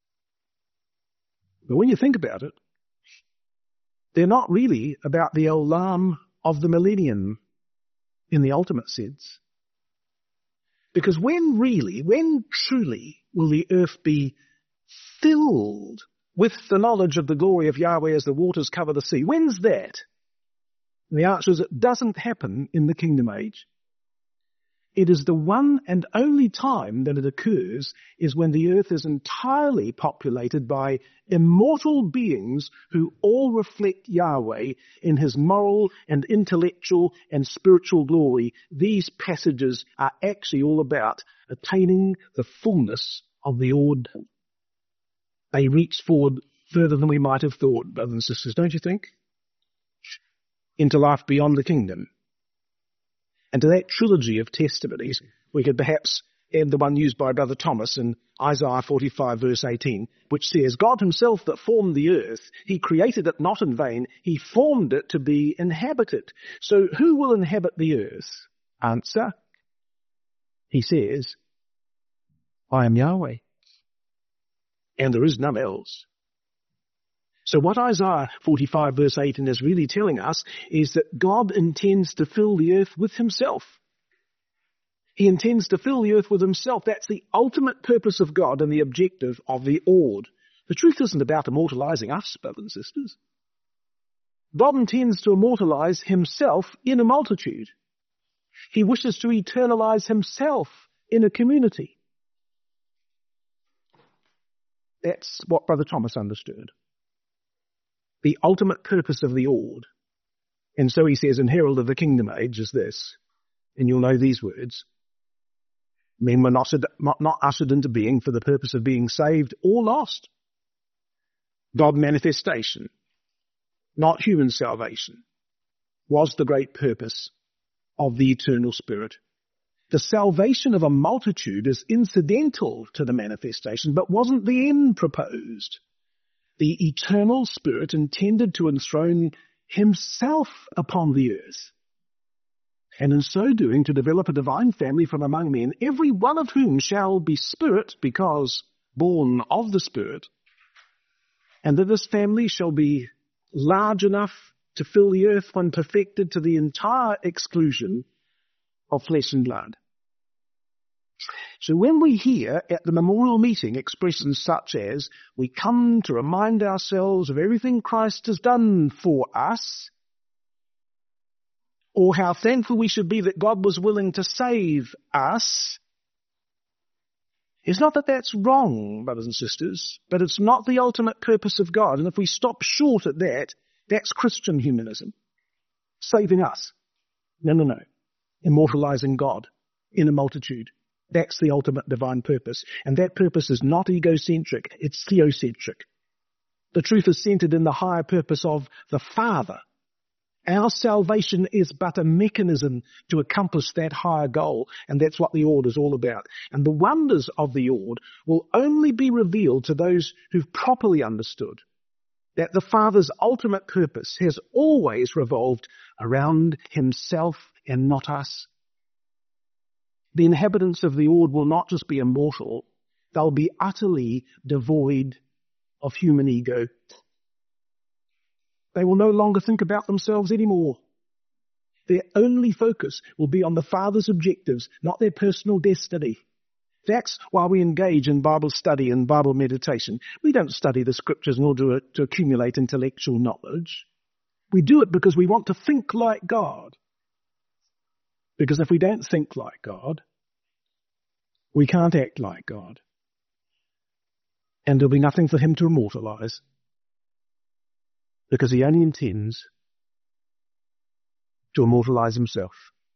But when you think about it, they're not really about the olam of the millennium in the ultimate sense. Because when really, when truly will the earth be filled with the knowledge of the glory of Yahweh as the waters cover the sea? When's that? And the answer is it doesn't happen in the kingdom age. It is the one and only time that it occurs is when the earth is entirely populated by immortal beings who all reflect Yahweh in his moral and intellectual and spiritual glory. These passages are actually all about attaining the fullness of the Ord. They reach forward further than we might have thought, brothers and sisters, don't you think? Into life beyond the kingdom. And to that trilogy of testimonies, we could perhaps add the one used by Brother Thomas in Isaiah forty-five verse eighteen, which says, God himself that formed the earth, he created it not in vain, he formed it to be inhabited. So who will inhabit the earth? Answer, he says, I am Yahweh. And there is none else. So what Isaiah forty-five verse eighteen is really telling us is that God intends to fill the earth with himself. He intends to fill the earth with himself. That's the ultimate purpose of God and the objective of the Ord. The truth isn't about immortalizing us, brothers and sisters. God intends to immortalize himself in a multitude. He wishes to eternalize himself in a community. That's what Brother Thomas understood. The ultimate purpose of the Ord. And so he says in Herald of the Kingdom Age is this, and you'll know these words, men were not, not ushered into being for the purpose of being saved or lost. God manifestation, not human salvation, was the great purpose of the eternal Spirit. The salvation of a multitude is incidental to the manifestation, but wasn't the end proposed. The eternal Spirit intended to enthrone himself upon the earth, and in so doing to develop a divine family from among men, every one of whom shall be spirit, because born of the Spirit, and that this family shall be large enough to fill the earth when perfected to the entire exclusion of flesh and blood. So when we hear at the memorial meeting expressions such as, we come to remind ourselves of everything Christ has done for us, or how thankful we should be that God was willing to save us, it's not that that's wrong, brothers and sisters, but it's not the ultimate purpose of God. And if we stop short at that, that's Christian humanism. Saving us. No, no, no. Immortalizing God in a multitude. That's the ultimate divine purpose. And that purpose is not egocentric, it's theocentric. The truth is centered in the higher purpose of the Father. Our salvation is but a mechanism to accomplish that higher goal, and that's what the Ord is all about. And the wonders of the Ord will only be revealed to those who've properly understood that the Father's ultimate purpose has always revolved around himself and not us. The inhabitants of the Ord will not just be immortal, they'll be utterly devoid of human ego. They will no longer think about themselves anymore. Their only focus will be on the Father's objectives, not their personal destiny. That's why we engage in Bible study and Bible meditation. We don't study the Scriptures in order to, to accumulate intellectual knowledge. We do it because we want to think like God. Because if we don't think like God, we can't act like God. And there'll be nothing for him to immortalize. Because he only intends to immortalize himself.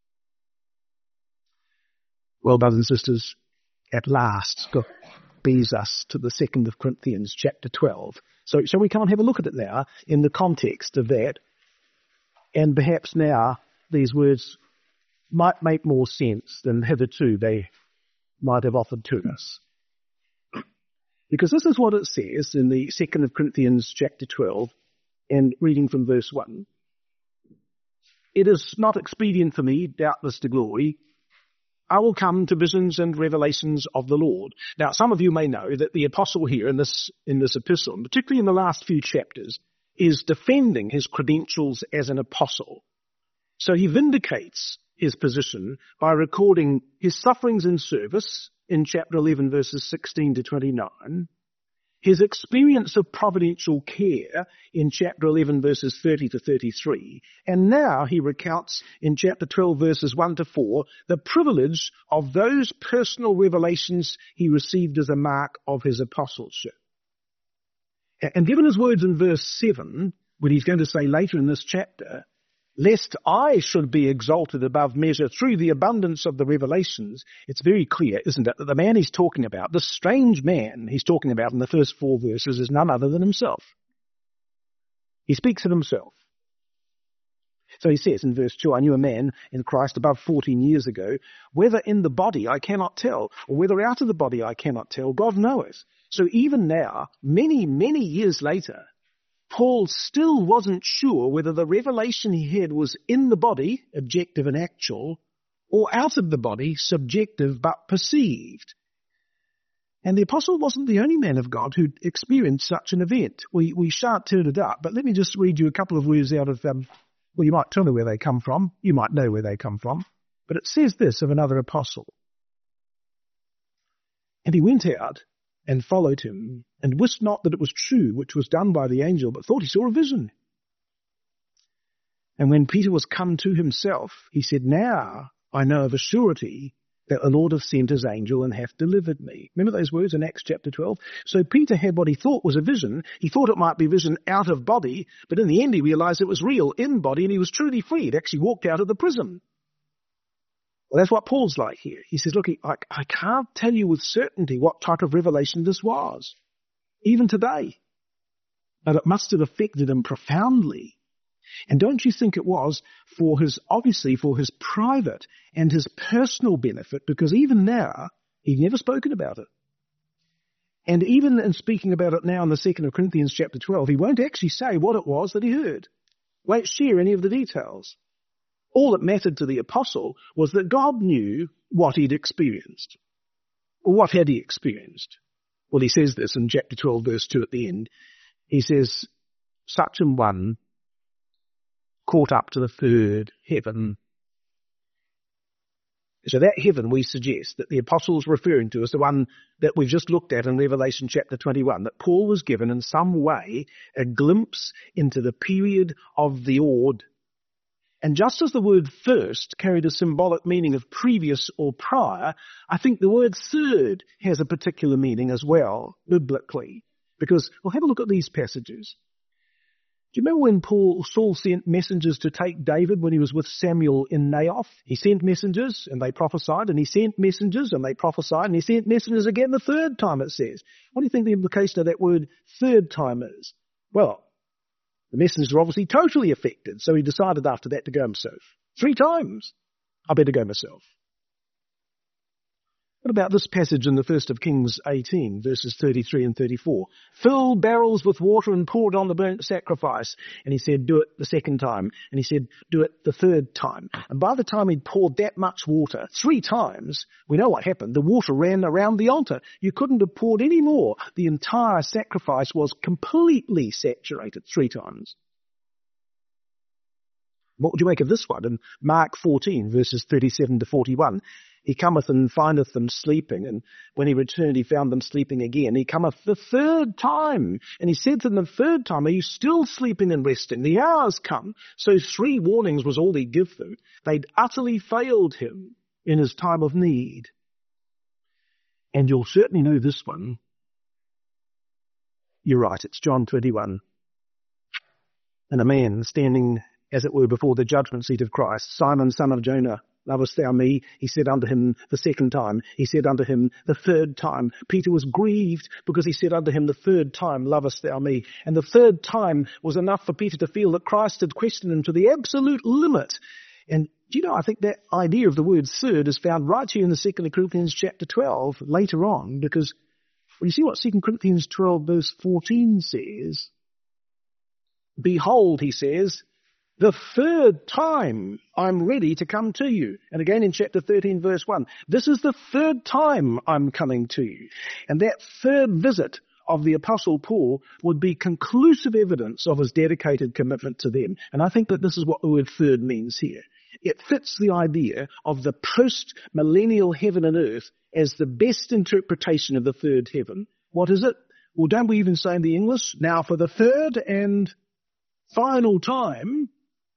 Well, brothers and sisters, at last God bears us to the second of Corinthians chapter twelve. So, so we can't have a look at it now in the context of that. And perhaps now these words might make more sense than hitherto they might have offered to us. Because this is what it says in the second of Corinthians chapter twelve, and reading from verse one. It is not expedient for me, doubtless, to glory. I will come to visions and revelations of the Lord. Now, some of you may know that the apostle here in this, in this epistle, particularly in the last few chapters, is defending his credentials as an apostle. So he vindicates his position by recording his sufferings in service in chapter eleven, verses sixteen to twenty-nine, his experience of providential care in chapter eleven, verses thirty to thirty-three, and now he recounts in chapter twelve, verses one to four, the privilege of those personal revelations he received as a mark of his apostleship. And given his words in verse seven, when he's going to say later in this chapter, lest I should be exalted above measure through the abundance of the revelations, it's very clear, isn't it, that the man he's talking about, the strange man he's talking about in the first four verses, is none other than himself. He speaks of himself. So he says in verse two, I knew a man in Christ above fourteen years ago, whether in the body I cannot tell, or whether out of the body I cannot tell, God knoweth. So even now, many, many years later, Paul still wasn't sure whether the revelation he had was in the body, objective and actual, or out of the body, subjective but perceived. And the apostle wasn't the only man of God who experienced such an event. We we shan't turn it up, but let me just read you a couple of words out of, um, well, you might tell me where they come from. You might know where they come from. But it says this of another apostle. And he went out and followed him, and wist not that it was true which was done by the angel, but thought he saw a vision. And when Peter was come to himself, he said, Now I know of a surety that the Lord hath sent his angel and hath delivered me. Remember those words in Acts chapter twelve? So Peter had what he thought was a vision. He thought it might be vision out of body, but in the end he realized it was real in body, and he was truly free. He actually walked out of the prison. Well, that's what Paul's like here. He says, look, I, I can't tell you with certainty what type of revelation this was, even today. But it must have affected him profoundly. And don't you think it was for his, obviously for his private and his personal benefit, because even now, he'd never spoken about it. And even in speaking about it now in the second of Corinthians chapter twelve, he won't actually say what it was that he heard. Won't share any of the details. All that mattered to the apostle was that God knew what he'd experienced. Well, what had he experienced? Well, he says this in chapter twelve, verse two at the end. He says, such an one caught up to the third heaven. So that heaven we suggest that the apostle's referring to is the one that we've just looked at in Revelation chapter twenty-one, that Paul was given in some way a glimpse into the period of the Ord. And just as the word first carried a symbolic meaning of previous or prior, I think the word third has a particular meaning as well, biblically. Because, well, have a look at these passages. Do you remember when Paul, Saul sent messengers to take David when he was with Samuel in Naioth? He sent messengers and they prophesied, and he sent messengers and they prophesied, and he sent messengers again the third time, it says. What do you think the implication of that word third time is? Well, the messengers were obviously totally affected, so he decided after that to go himself. Three times. I better go myself. What about this passage in the first of Kings eighteen, verses thirty-three and thirty-four? Fill barrels with water and pour it on the burnt sacrifice. And he said, do it the second time. And he said, do it the third time. And by the time he'd poured that much water, three times, we know what happened. The water ran around the altar. You couldn't have poured any more. The entire sacrifice was completely saturated three times. What would you make of this one? In Mark fourteen, verses thirty-seven to forty-one, he cometh and findeth them sleeping, and when he returned he found them sleeping again. He cometh the third time, and he said to them the third time, are you still sleeping and resting? The hour's come. So three warnings was all he'd give them. They'd utterly failed him in his time of need. And you'll certainly know this one. You're right, it's John twenty-one. And a man standing, as it were, before the judgment seat of Christ, Simon, son of Jonah, lovest thou me? He said unto him the second time. He said unto him the third time. Peter was grieved because he said unto him the third time, lovest thou me? And the third time was enough for Peter to feel that Christ had questioned him to the absolute limit. And do you know, I think that idea of the word third is found right here in the Second Corinthians chapter twelve later on, because well, you see what Second Corinthians twelve verse fourteen says? Behold, he says, the third time I'm ready to come to you. And again in chapter thirteen, verse one, this is the third time I'm coming to you. And that third visit of the Apostle Paul would be conclusive evidence of his dedicated commitment to them. And I think that this is what the word third means here. It fits the idea of the post-millennial heaven and earth as the best interpretation of the third heaven. What is it? Well, don't we even say in the English, now for the third and final time,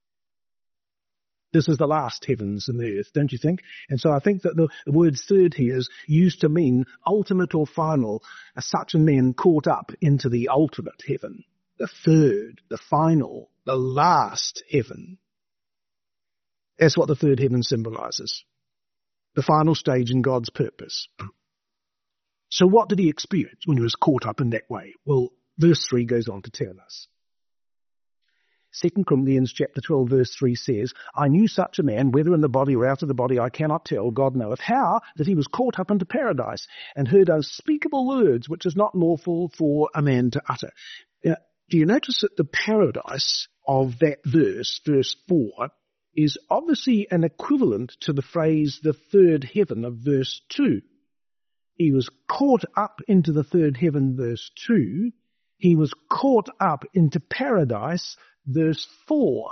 this is the last heavens and the earth, don't you think? And so I think that the, the word third here is used to mean ultimate or final, as such a man caught up into the ultimate heaven. The third, the final, the last heaven. That's what the third heaven symbolizes. The final stage in God's purpose. So what did he experience when he was caught up in that way? Well, verse three goes on to tell us. Second Corinthians chapter twelve verse three says, I knew such a man, whether in the body or out of the body I cannot tell, God knoweth, how that he was caught up into paradise and heard unspeakable words which is not lawful for a man to utter. Now, do you notice that the paradise of that verse, verse four, is obviously an equivalent to the phrase the third heaven of verse two. He was caught up into the third heaven, verse two. He was caught up into paradise, verse four.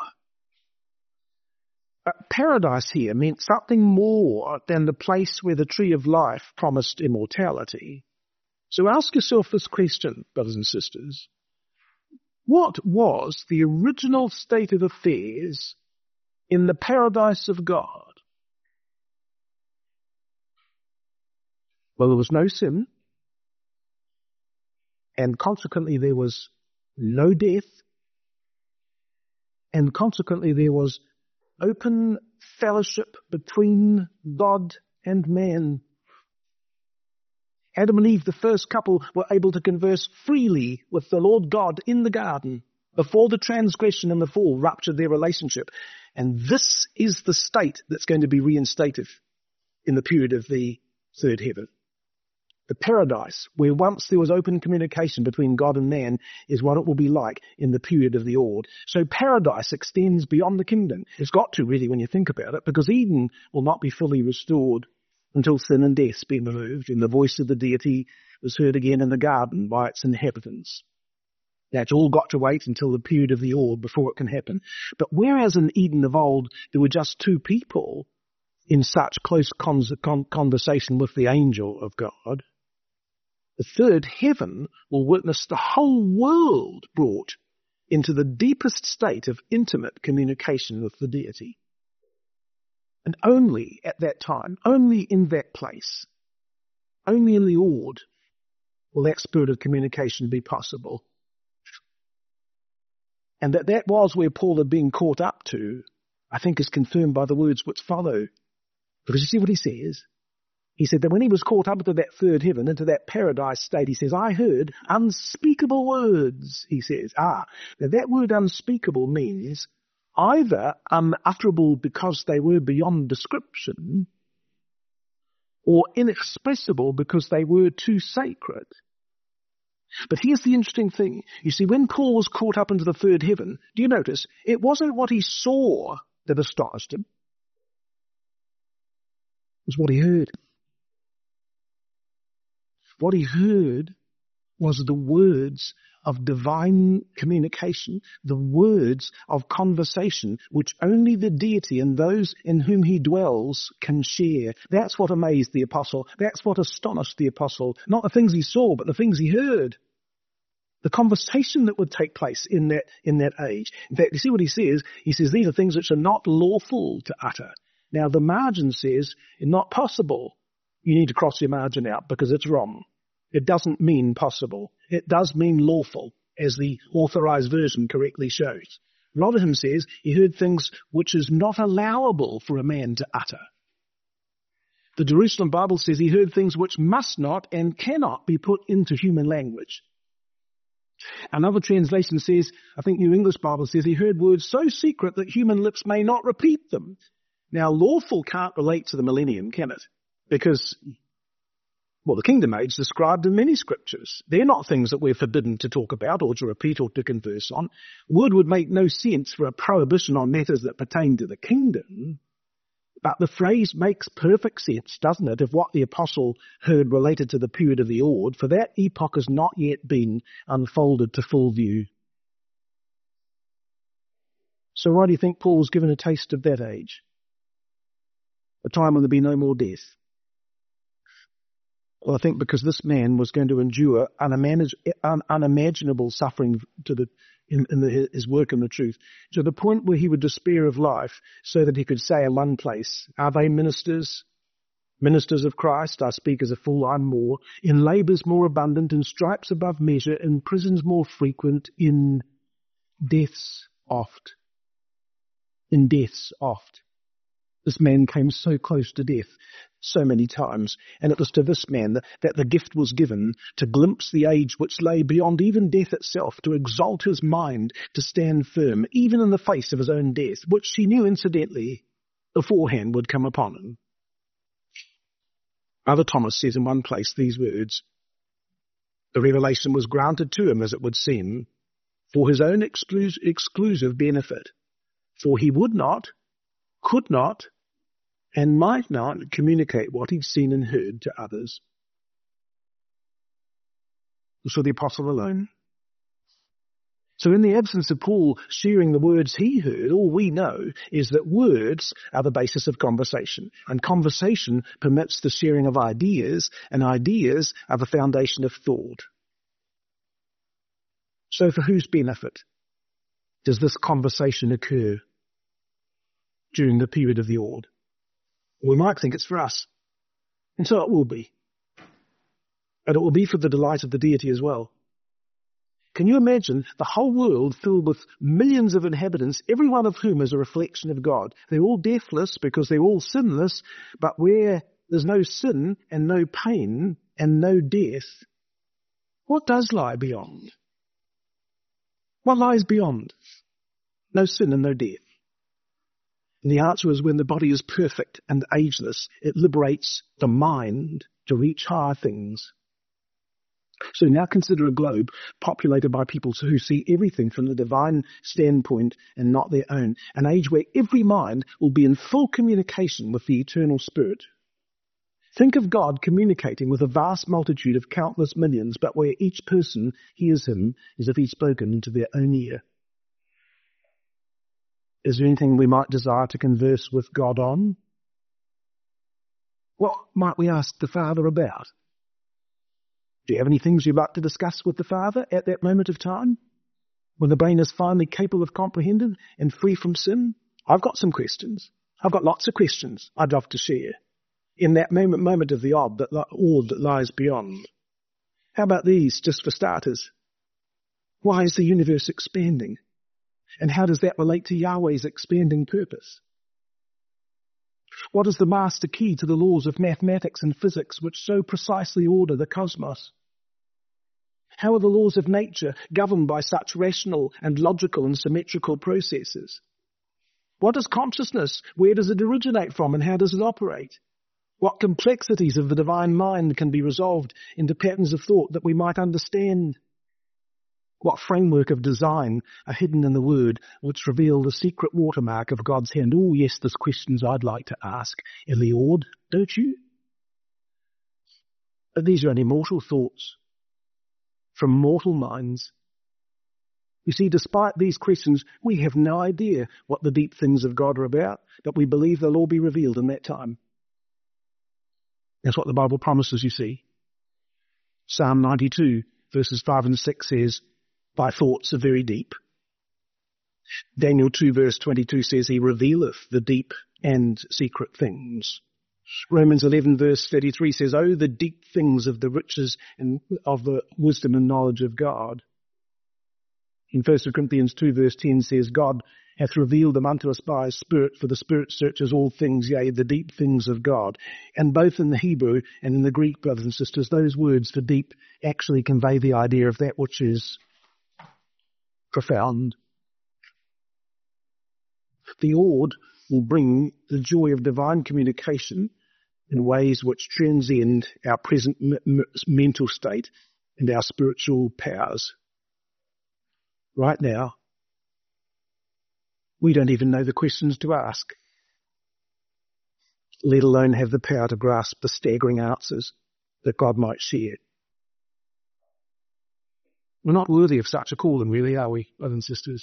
Uh, paradise here meant something more than the place where the tree of life promised immortality. So ask yourself this question, brothers and sisters. What was the original state of affairs in the paradise of God? Well, there was no sin, and consequently there was no death, and consequently there was open fellowship between God and man. Adam and Eve, the first couple, were able to converse freely with the Lord God in the garden before the transgression and the fall ruptured their relationship. And this is the state that's going to be reinstated in the period of the third heaven. The paradise, where once there was open communication between God and man, is what it will be like in the period of the Ord. So paradise extends beyond the kingdom. It's got to, really, when you think about it, because Eden will not be fully restored until sin and death be removed, and the voice of the deity was heard again in the garden by its inhabitants. That's all got to wait until the period of the Ord before it can happen. But whereas in Eden of old there were just two people in such close con- con- conversation with the angel of God, the third heaven will witness the whole world brought into the deepest state of intimate communication with the deity. And only at that time, only in that place, only in the Ord, will that spirit of communication be possible. And that that was where Paul had been caught up to, I think is confirmed by the words which follow. Because you see what he says? He said that when he was caught up into that third heaven, into that paradise state, he says, I heard unspeakable words, he says. Ah, now that word unspeakable means either unutterable because they were beyond description, or inexpressible because they were too sacred. But here's the interesting thing. You see, when Paul was caught up into the third heaven, do you notice, it wasn't what he saw that astonished him. It was what he heard. What he heard was the words of divine communication, the words of conversation, which only the deity and those in whom he dwells can share. That's what amazed the apostle. That's what astonished the apostle. Not the things he saw, but the things he heard. The conversation that would take place in that, in that age. In fact, you see what he says? He says, these are things which are not lawful to utter. Now, the margin says, not possible. You need to cross your margin out because it's wrong. It doesn't mean possible. It does mean lawful, as the authorized version correctly shows. Rotherham says he heard things which is not allowable for a man to utter. The Jerusalem Bible says he heard things which must not and cannot be put into human language. Another translation says, I think New English Bible says he heard words so secret that human lips may not repeat them. Now, lawful can't relate to the millennium, can it? Because, well, the kingdom age is described in many scriptures. They're not things that we're forbidden to talk about or to repeat or to converse on. Word would make no sense for a prohibition on matters that pertain to the kingdom. But the phrase makes perfect sense, doesn't it, of what the apostle heard related to the period of the Ord, for that epoch has not yet been unfolded to full view. So why do you think Paul was given a taste of that age? A time when there'd be no more death. Well, I think because this man was going to endure unimagin- un- unimaginable suffering to the, in, in the, his work in the truth, to the point where he would despair of life, so that he could say in one place, are they ministers? Ministers of Christ? I speak as a fool, I'm more. In labours more abundant, in stripes above measure, in prisons more frequent, in deaths oft. In deaths oft. This man came so close to death so many times, and it was to this man that, that the gift was given to glimpse the age which lay beyond even death itself, to exalt his mind, to stand firm, even in the face of his own death, which he knew incidentally beforehand would come upon him. Brother Thomas says in one place these words, "The revelation was granted to him, as it would seem, for his own exclus- exclusive benefit, for he would not, could not, and might not communicate what he'd seen and heard to others." So the apostle alone. So in the absence of Paul sharing the words he heard, all we know is that words are the basis of conversation, and conversation permits the sharing of ideas, and ideas are the foundation of thought. So for whose benefit does this conversation occur during the period of the Ord? We might think it's for us, and so it will be. And it will be for the delight of the deity as well. Can you imagine the whole world filled with millions of inhabitants, every one of whom is a reflection of God? They're all deathless because they're all sinless, but where there's no sin and no pain and no death, what does lie beyond? What lies beyond? No sin and no death. And the answer is when the body is perfect and ageless, it liberates the mind to reach higher things. So now consider a globe populated by people who see everything from the divine standpoint and not their own. An age where every mind will be in full communication with the eternal Spirit. Think of God communicating with a vast multitude of countless millions, but where each person hears him as if he's spoken into their own ear. Is there anything we might desire to converse with God on? What might we ask the Father about? Do you have any things you'd like to discuss with the Father at that moment of time? When the brain is finally capable of comprehending and free from sin? I've got some questions. I've got lots of questions I'd love to share. In that moment, moment of the odd that, Ord that lies beyond. How about these, just for starters? Why is the universe expanding? And how does that relate to Yahweh's expanding purpose? What is the master key to the laws of mathematics and physics which so precisely order the cosmos? How are the laws of nature governed by such rational and logical and symmetrical processes? What is consciousness? Where does it originate from and how does it operate? What complexities of the divine mind can be resolved into patterns of thought that we might understand? What framework of design are hidden in the Word which reveal the secret watermark of God's hand? Oh, yes, there's questions I'd like to ask Eliord, don't you? But these are only mortal thoughts from mortal minds. You see, despite these questions, we have no idea what the deep things of God are about, but we believe they'll all be revealed in that time. That's what the Bible promises, you see. Psalm ninety-two, verses five and six says, "Thy thoughts are very deep." Daniel two, verse twenty-two says, "He revealeth the deep and secret things." Romans eleven, verse thirty-three says, "Oh, the deep things of the riches and of the wisdom and knowledge of God." In First Corinthians two, verse ten says, "God hath revealed them unto us by his Spirit, for the Spirit searches all things, yea, the deep things of God." And both in the Hebrew and in the Greek, brothers and sisters, those words for deep actually convey the idea of that which is profound. The Ord will bring the joy of divine communication in ways which transcend our present m- m- mental state and our spiritual powers. Right now, we don't even know the questions to ask, let alone have the power to grasp the staggering answers that God might share. We're not worthy of such a calling, really, are we, brothers and sisters?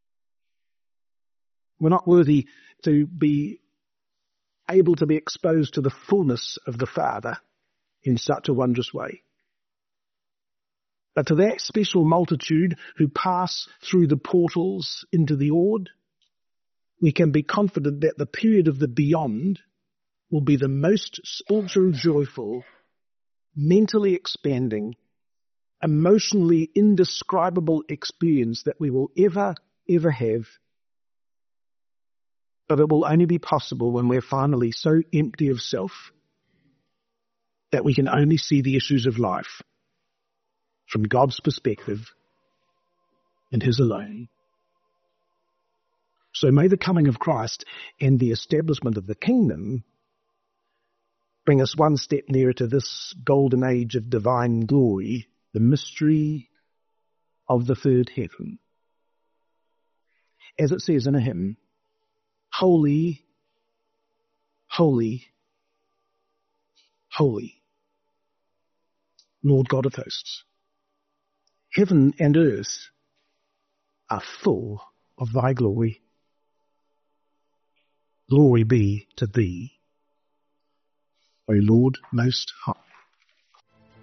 We're not worthy to be able to be exposed to the fullness of the Father in such a wondrous way. But to that special multitude who pass through the portals into the Ord, we can be confident that the period of the beyond will be the most spiritually joyful, mentally expanding, emotionally indescribable experience that we will ever, ever have. But it will only be possible when we're finally so empty of self that we can only see the issues of life from God's perspective and His alone. So may the coming of Christ and the establishment of the kingdom bring us one step nearer to this golden age of divine glory, the mystery of the third heaven. As it says in a hymn, holy, holy, holy, Lord God of hosts. Heaven and earth are full of thy glory. Glory be to thee, O Lord Most High.